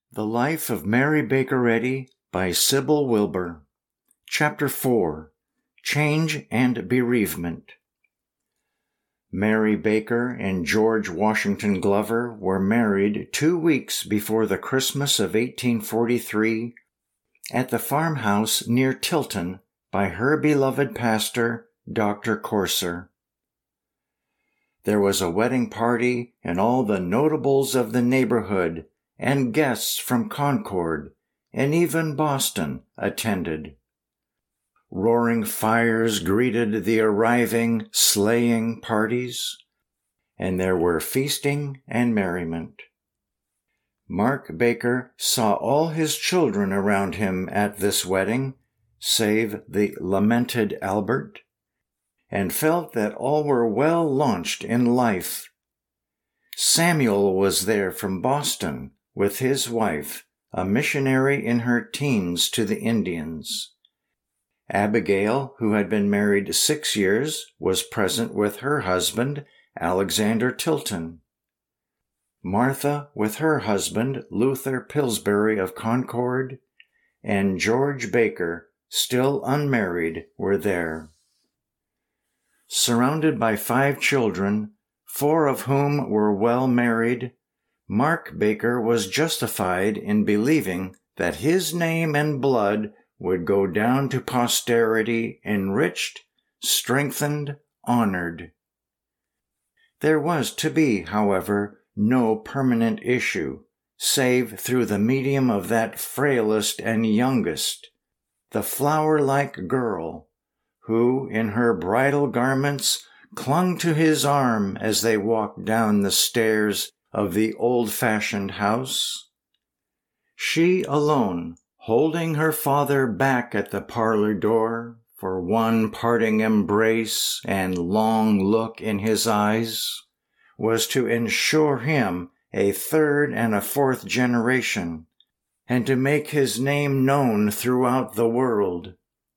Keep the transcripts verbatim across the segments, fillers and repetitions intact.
The Life of Mary Baker Eddy by Sybil Wilbur. Chapter four. Change and Bereavement. Mary Baker and George Washington Glover were married two weeks before the Christmas of eighteen forty-three at the farmhouse near Tilton by her beloved pastor, Doctor Courser. There was a wedding party, and all the notables of the neighborhood and guests from Concord and even Boston attended. Roaring fires greeted the arriving sleighing parties, and there were feasting and merriment. Mark Baker saw all his children around him at this wedding, save the lamented Albert, and felt that all were well launched in life. Samuel was there from Boston with his wife, a missionary in her teens to the Indians. Abigail, who had been married six years, was present with her husband, Alexander Tilton. Martha, with her husband, Luther Pillsbury of Concord, and George Baker, still unmarried, were there. Surrounded by five children, four of whom were well married, Mark Baker was justified in believing that his name and blood would go down to posterity enriched, strengthened, honored. There was to be, however, no permanent issue, save through the medium of that frailest and youngest, the flower-like girl, who, in her bridal garments, clung to his arm as they walked down the stairs of the old-fashioned house. She alone, holding her father back at the parlor door for one parting embrace and long look in his eyes, was to ensure him a third and a fourth generation, and to make his name known throughout the world.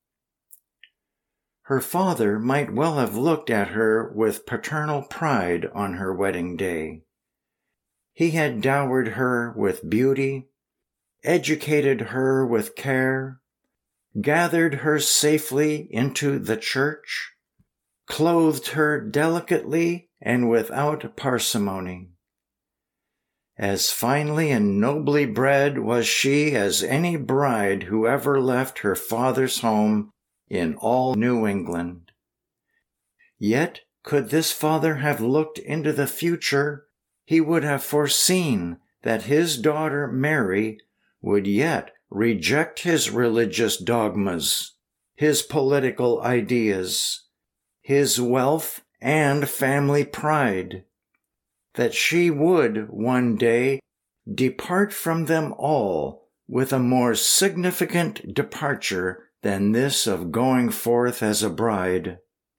Her father might well have looked at her with paternal pride on her wedding day. He had dowered her with beauty, educated her with care, gathered her safely into the church, clothed her delicately and without parsimony. As finely and nobly bred was she as any bride who ever left her father's home in all New England. Yet, could this father have looked into the future, he would have foreseen that his daughter Mary would yet reject his religious dogmas, his political ideas, his wealth and family pride, that she would one day depart from them all with a more significant departure than this of going forth as a bride.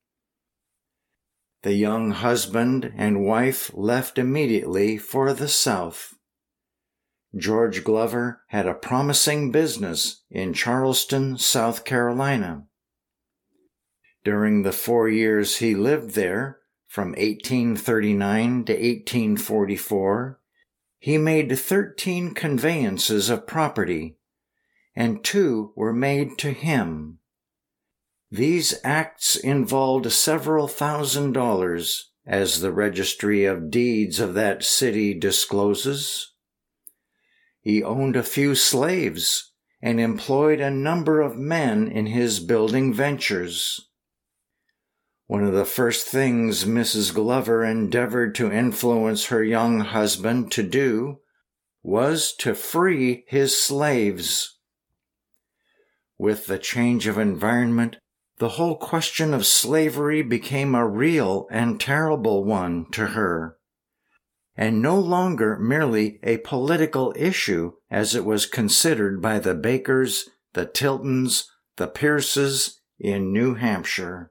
The young husband and wife left immediately for the South. George Glover had a promising business in Charleston, South Carolina. During the four years he lived there, from eighteen thirty-nine to eighteen forty-four, he made thirteen conveyances of property, and two were made to him. These acts involved several thousand dollars, as the registry of deeds of that city discloses. He owned a few slaves and employed a number of men in his building ventures. One of the first things Missus Glover endeavored to influence her young husband to do was to free his slaves. With the change of environment, the whole question of slavery became a real and terrible one to her, and no longer merely a political issue as it was considered by the Bakers, the Tiltons, the Pierces in New Hampshire.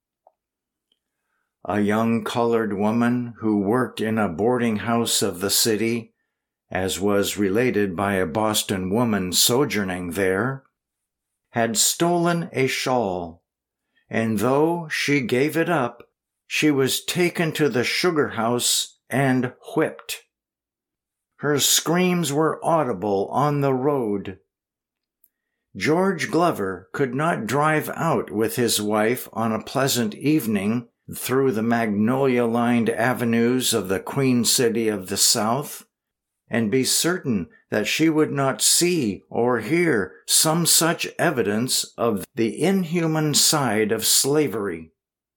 A young colored woman who worked in a boarding house of the city, as was related by a Boston woman sojourning there, had stolen a shawl, and though she gave it up, she was taken to the sugar house and whipped. Her screams were audible on the road. George Glover could not drive out with his wife on a pleasant evening through the magnolia-lined avenues of the Queen City of the South, and be certain that she would not see or hear some such evidence of the inhuman side of slavery.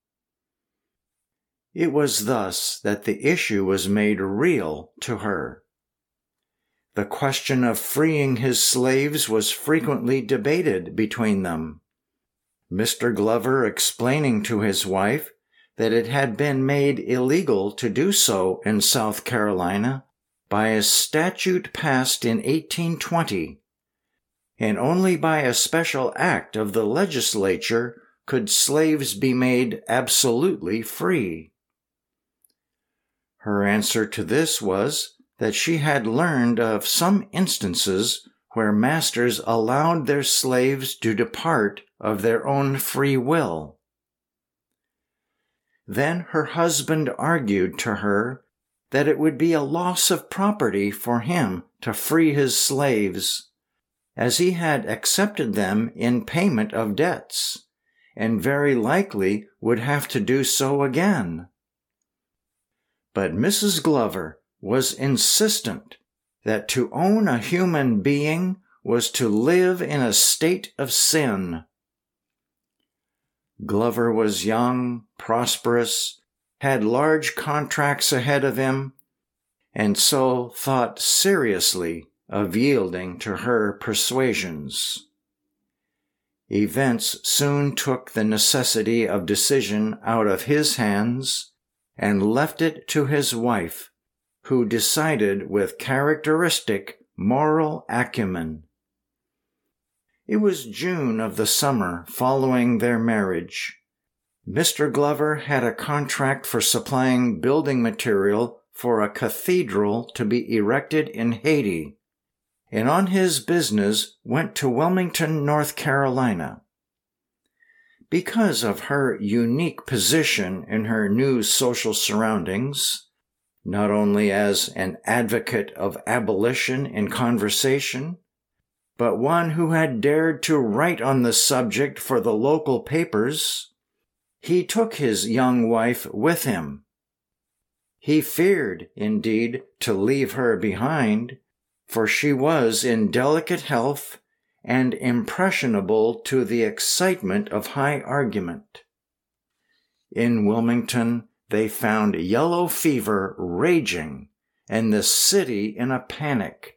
It was thus that the issue was made real to her. The question of freeing his slaves was frequently debated between them, Mister Glover explaining to his wife that it had been made illegal to do so in South Carolina by a statute passed in eighteen twenty, and only by a special act of the legislature could slaves be made absolutely free. Her answer to this was that she had learned of some instances where masters allowed their slaves to depart of their own free will. Then her husband argued to her that it would be a loss of property for him to free his slaves, as he had accepted them in payment of debts, and very likely would have to do so again. But Missus Glover was insistent that to own a human being was to live in a state of sin. Glover was young, prosperous, had large contracts ahead of him, and so thought seriously of yielding to her persuasions. Events soon took the necessity of decision out of his hands and left it to his wife, who decided with characteristic moral acumen. It was June of the summer following their marriage. Mister Glover had a contract for supplying building material for a cathedral to be erected in Haiti, and on his business went to Wilmington, North Carolina. Because of her unique position in her new social surroundings, not only as an advocate of abolition in conversation, but one who had dared to write on the subject for the local papers, he took his young wife with him. He feared, indeed, to leave her behind, for she was in delicate health and impressionable to the excitement of high argument. In Wilmington, they found yellow fever raging and the city in a panic.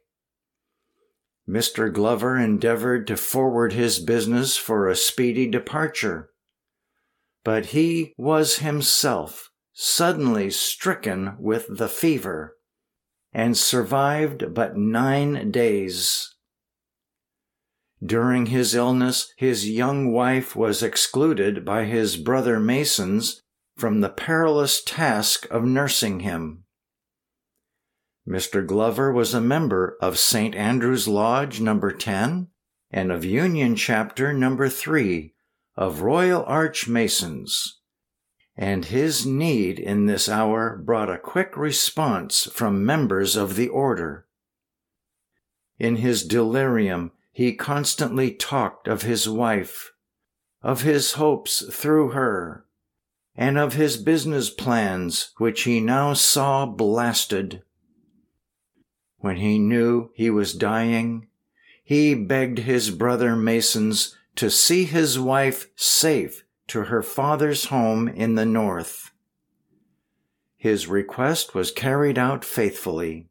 Mister Glover endeavored to forward his business for a speedy departure, but he was himself suddenly stricken with the fever and survived but nine days. During his illness, his young wife was excluded by his brother Masons from the perilous task of nursing him. Mister Glover was a member of Saint Andrew's Lodge number ten and of Union Chapter number three of Royal Arch Masons, and his need in this hour brought a quick response from members of the order. In his delirium, he constantly talked of his wife, of his hopes through her, and of his business plans which he now saw blasted. When he knew he was dying, he begged his brother Masons to see his wife safe to her father's home in the north. His request was carried out faithfully.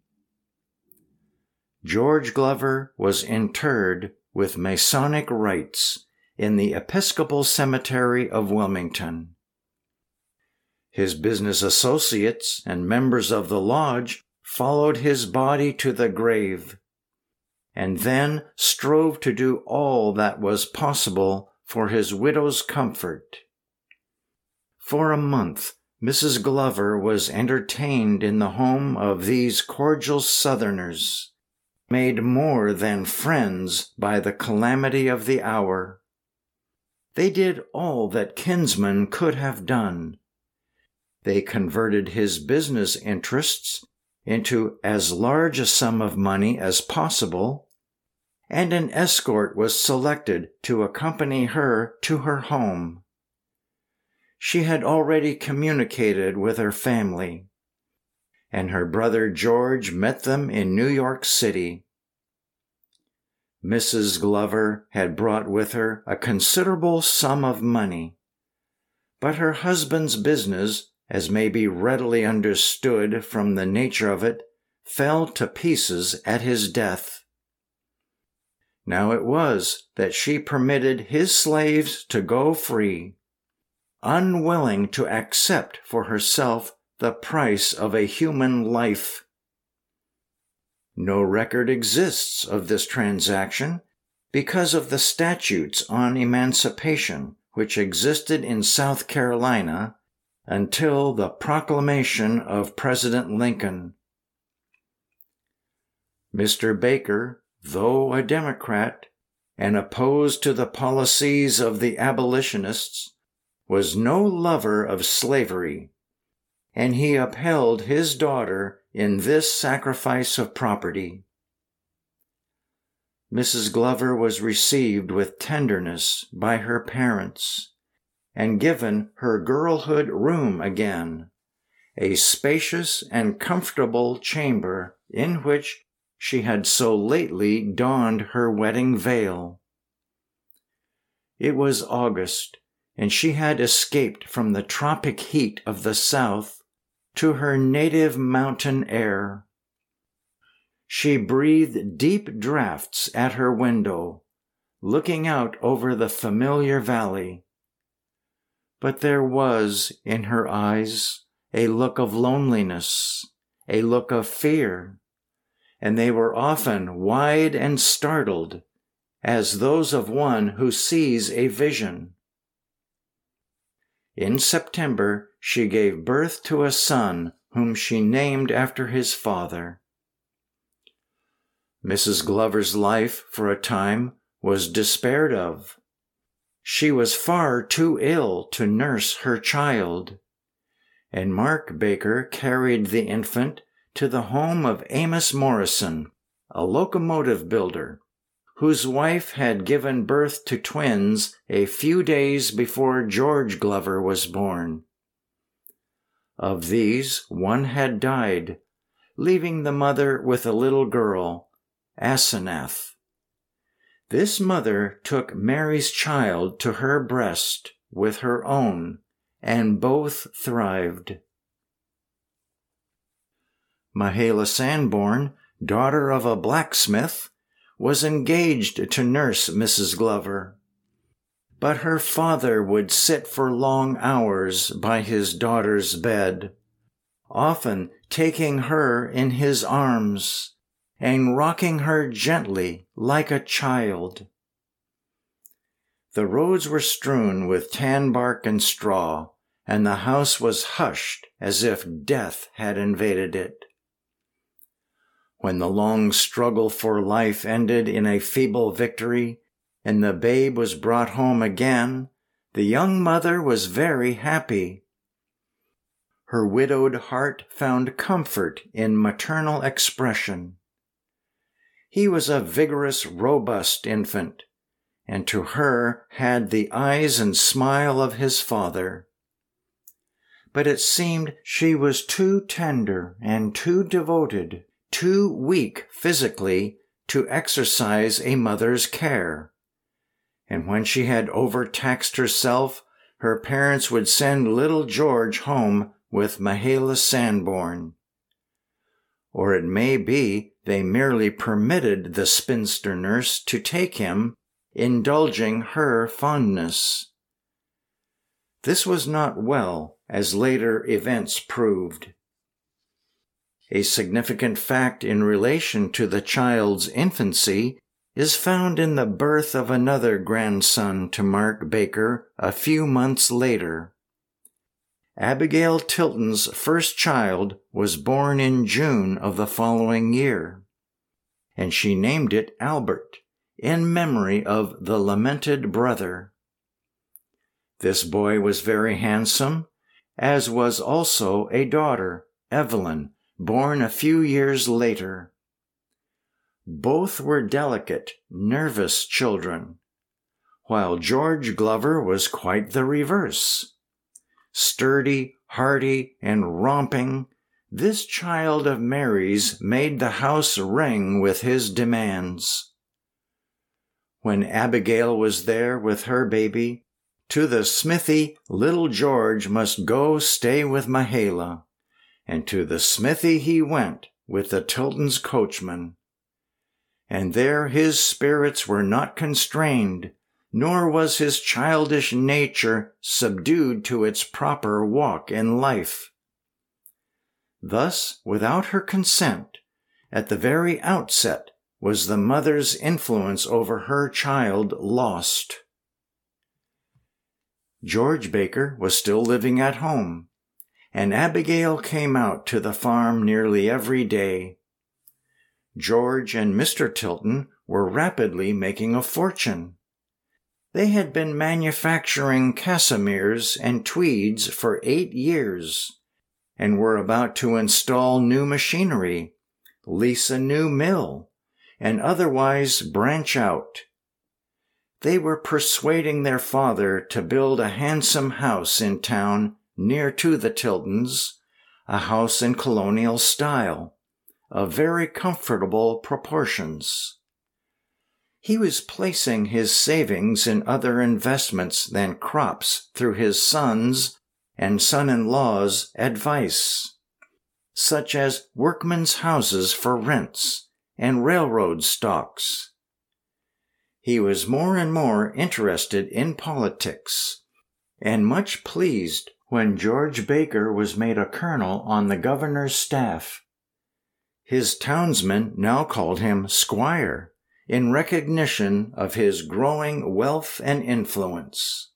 George Glover was interred with Masonic rites in the Episcopal Cemetery of Wilmington. His business associates and members of the lodge followed his body to the grave, and then strove to do all that was possible for his widow's comfort. For a month, Missus Glover was entertained in the home of these cordial Southerners, made more than friends by the calamity of the hour. They did all that kinsmen could have done. They converted his business interests into as large a sum of money as possible, and an escort was selected to accompany her to her home. She had already communicated with her family, and her brother George met them in New York City. Missus Glover had brought with her a considerable sum of money, but her husband's business, as may be readily understood from the nature of it, fell to pieces at his death. Now it was that she permitted his slaves to go free, unwilling to accept for herself the price of a human life. No record exists of this transaction because of the statutes on emancipation which existed in South Carolina until the proclamation of President Lincoln. Mister Baker, though a Democrat and opposed to the policies of the abolitionists, was no lover of slavery, and he upheld his daughter in this sacrifice of property. Missus Glover was received with tenderness by her parents, and given her girlhood room again, a spacious and comfortable chamber in which she had so lately donned her wedding veil. It was August, and she had escaped from the tropic heat of the South to her native mountain air. She breathed deep draughts at her window, looking out over the familiar valley. But there was in her eyes a look of loneliness, a look of fear, and they were often wide and startled, as those of one who sees a vision. In September, she gave birth to a son whom she named after his father. Missus Glover's life, for a time, was despaired of. She was far too ill to nurse her child, and Mark Baker carried the infant to the home of Amos Morrison, a locomotive builder, whose wife had given birth to twins a few days before George Glover was born. Of these, one had died, leaving the mother with a little girl, Asenath. This mother took Mary's child to her breast with her own, and both thrived. Mahala Sanborn, daughter of a blacksmith, was engaged to nurse Missus Glover, but her father would sit for long hours by his daughter's bed, often taking her in his arms and rocking her gently like a child. The roads were strewn with tan bark and straw, and the house was hushed as if death had invaded it. When the long struggle for life ended in a feeble victory, and the babe was brought home again, the young mother was very happy. Her widowed heart found comfort in maternal expression. He was a vigorous, robust infant, and to her had the eyes and smile of his father. But it seemed she was too tender and too devoted, too weak physically to exercise a mother's care. And when she had overtaxed herself, her parents would send little George home with Mahala Sanborn. Or it may be they merely permitted the spinster nurse to take him, indulging her fondness. This was not well, as later events proved. A significant fact in relation to the child's infancy is found in the birth of another grandson to Mark Baker a few months later. Abigail Tilton's first child was born in June of the following year, and she named it Albert, in memory of the lamented brother. This boy was very handsome, as was also a daughter, Evelyn, born a few years later. Both were delicate, nervous children, while George Glover was quite the reverse. Sturdy, hearty, and romping, this child of Mary's made the house ring with his demands. When Abigail was there with her baby, to the smithy little George must go stay with Mahala, and to the smithy he went with the Tilton's coachman. And there his spirits were not constrained, nor was his childish nature subdued to its proper walk in life. Thus, without her consent, at the very outset, was the mother's influence over her child lost. George Baker was still living at home, and Abigail came out to the farm nearly every day. George and Mister Tilton were rapidly making a fortune. They had been manufacturing cassomeres and tweeds for eight years, and were about to install new machinery, lease a new mill, and otherwise branch out. They were persuading their father to build a handsome house in town near to the Tiltons, a house in colonial style, of very comfortable proportions. He was placing his savings in other investments than crops through his sons' and son-in-law's advice, such as workmen's houses for rents and railroad stocks. He was more and more interested in politics, and much pleased when George Baker was made a colonel on the governor's staff. His townsmen now called him Squire, in recognition of his growing wealth and influence.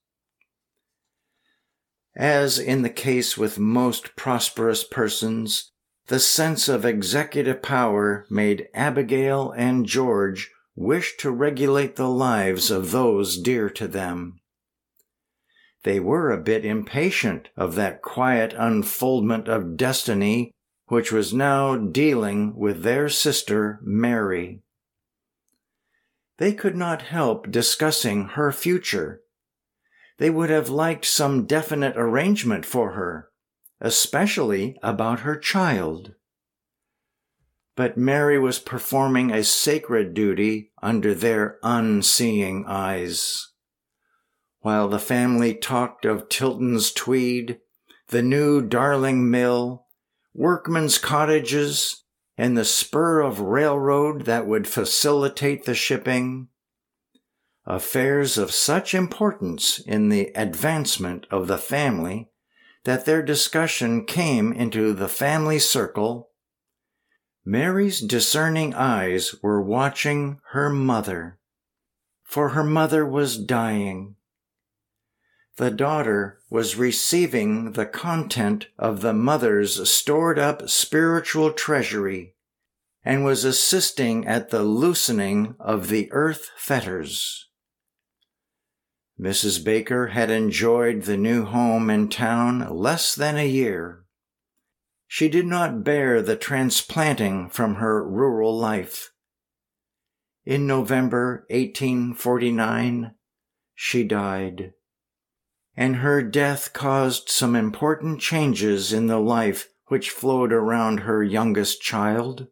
As in the case with most prosperous persons, the sense of executive power made Abigail and George wish to regulate the lives of those dear to them. They were a bit impatient of that quiet unfoldment of destiny which was now dealing with their sister Mary. They could not help discussing her future. They would have liked some definite arrangement for her, especially about her child. But Mary was performing a sacred duty under their unseeing eyes. While the family talked of Tilton's tweed, the new Darling mill, workmen's cottages, and the spur of railroad that would facilitate the shipping, affairs of such importance in the advancement of the family that their discussion came into the family circle, Mary's discerning eyes were watching her mother, for her mother was dying. The daughter was receiving the content of the mother's stored-up spiritual treasury and was assisting at the loosening of the earth fetters. Missus Baker had enjoyed the new home in town less than a year. She did not bear the transplanting from her rural life. In November eighteen forty-nine, she died, and her death caused some important changes in the life which flowed around her youngest child.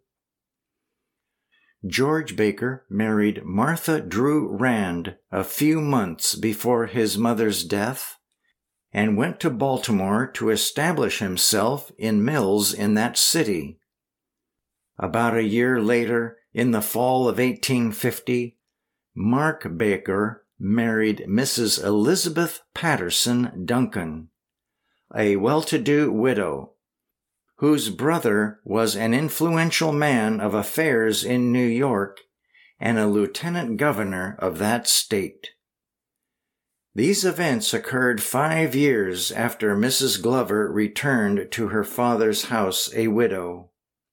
George Baker married Martha Drew Rand a few months before his mother's death, and went to Baltimore to establish himself in mills in that city. About a year later, in the fall of eighteen fifty, Mark Baker married Missus Elizabeth Patterson Duncan, a well-to-do widow, whose brother was an influential man of affairs in New York and a lieutenant governor of that state. These events occurred five years after Missus Glover returned to her father's house a widow.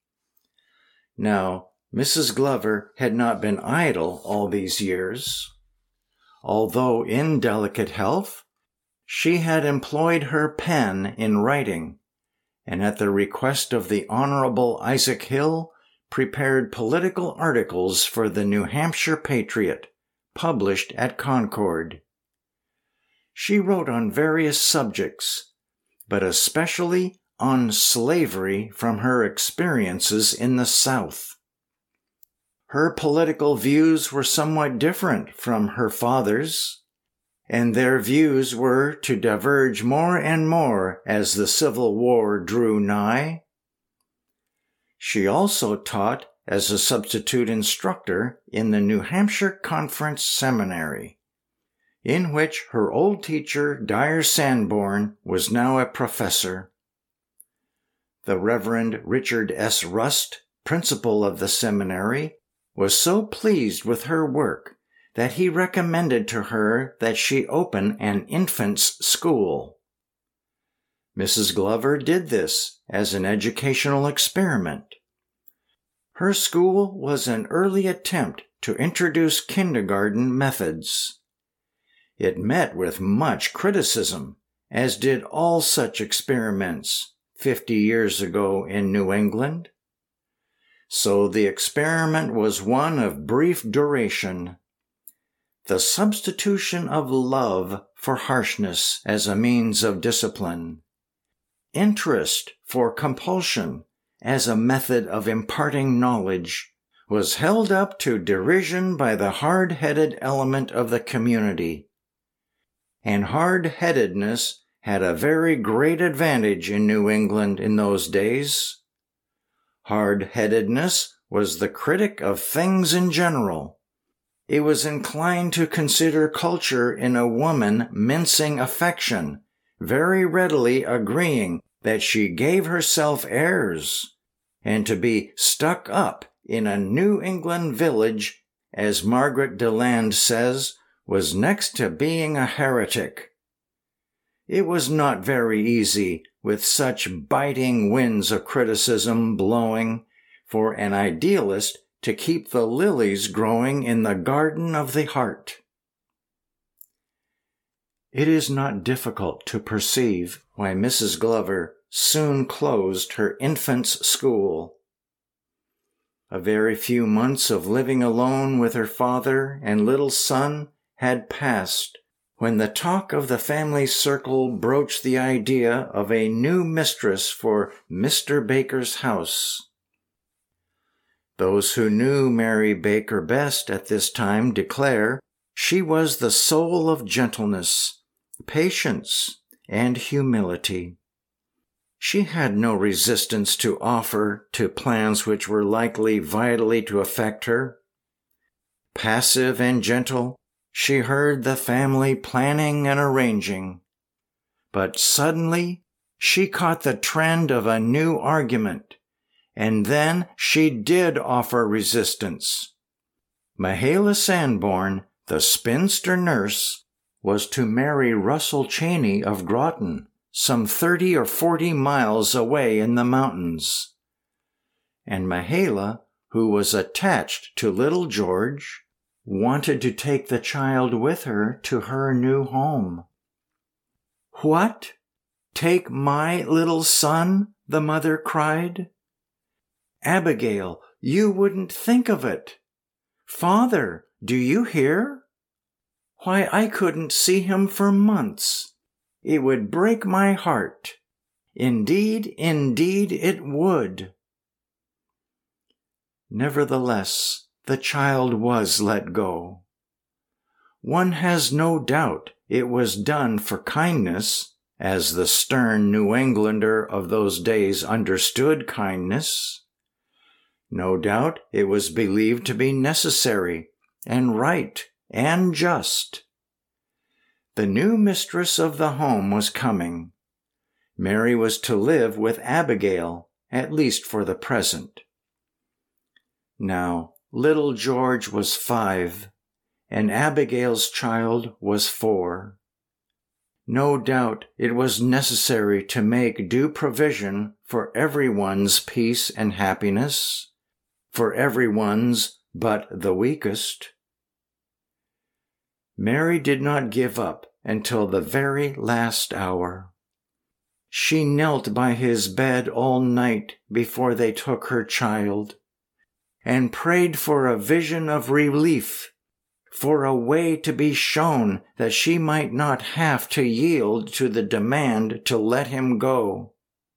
Now, Missus Glover had not been idle all these years. Although in delicate health, she had employed her pen in writing, and at the request of the Honorable Isaac Hill, prepared political articles for the New Hampshire Patriot, published at Concord. She wrote on various subjects, but especially on slavery from her experiences in the South. Her political views were somewhat different from her father's, and their views were to diverge more and more as the Civil War drew nigh. She also taught as a substitute instructor in the New Hampshire Conference Seminary, in which her old teacher, Dyer Sanborn, was now a professor. The Reverend Richard S. Rust, principal of the seminary, was so pleased with her work that he recommended to her that she open an infants' school. Missus Glover did this as an educational experiment. Her school was an early attempt to introduce kindergarten methods. It met with much criticism, as did all such experiments fifty years ago in New England. So the experiment was one of brief duration. The substitution of love for harshness as a means of discipline. Interest for compulsion as a method of imparting knowledge was held up to derision by the hard-headed element of the community. And hard-headedness had a very great advantage in New England in those days. Hard-headedness was the critic of things in general. It was inclined to consider culture in a woman mincing affection, very readily agreeing that she gave herself airs, and to be stuck up in a New England village, as Margaret Deland says, was next to being a heretic. It was not very easy, with such biting winds of criticism blowing, for an idealist to keep the lilies growing in the garden of the heart. It is not difficult to perceive why Missus Glover soon closed her infants' school. A very few months of living alone with her father and little son had passed when the talk of the family circle broached the idea of a new mistress for Mister Baker's house. Those who knew Mary Baker best at this time declare she was the soul of gentleness, patience, and humility. She had no resistance to offer to plans which were likely vitally to affect her. Passive and gentle, she heard the family planning and arranging. But suddenly, she caught the trend of a new argument, and then she did offer resistance. Mahala Sanborn, the spinster nurse, was to marry Russell Cheney of Groton, some thirty or forty miles away in the mountains. And Mahala, who was attached to little George, wanted to take the child with her to her new home. "What? Take my little son?" the mother cried. "Abigail, you wouldn't think of it. Father, do you hear? Why, I couldn't see him for months. It would break my heart. Indeed, indeed it would." Nevertheless, the child was let go. One has no doubt it was done for kindness, as the stern New Englander of those days understood kindness. No doubt it was believed to be necessary and right and just. The new mistress of the home was coming. Mary was to live with Abigail, at least for the present. Now, little George was five, and Abigail's child was four. No doubt it was necessary to make due provision for everyone's peace and happiness, for everyone's but the weakest. Mary did not give up until the very last hour. She knelt by his bed all night before they took her child, and prayed for a vision of relief, for a way to be shown that she might not have to yield to the demand to let him go.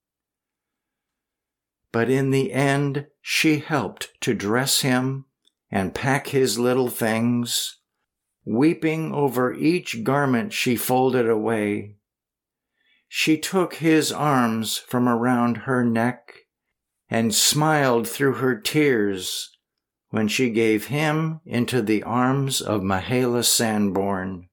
But in the end, she helped to dress him and pack his little things, weeping over each garment she folded away. She took his arms from around her neck and smiled through her tears when she gave him into the arms of Mahala Sanborn.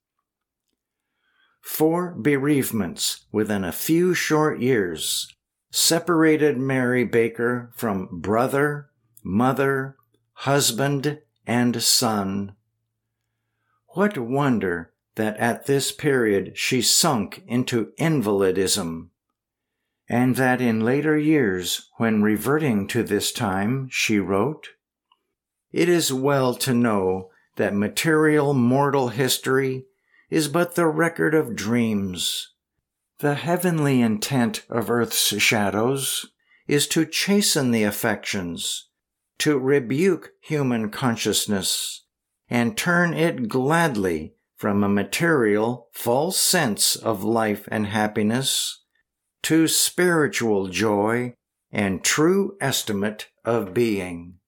Four bereavements within a few short years separated Mary Baker from brother, mother, husband, and son. What wonder that at this period she sunk into invalidism, and that in later years, when reverting to this time, she wrote, "It is well to know that material mortal history is but the record of dreams. The heavenly intent of earth's shadows is to chasten the affections, to rebuke human consciousness, and turn it gladly from a material, false sense of life and happiness to spiritual joy and true estimate of being."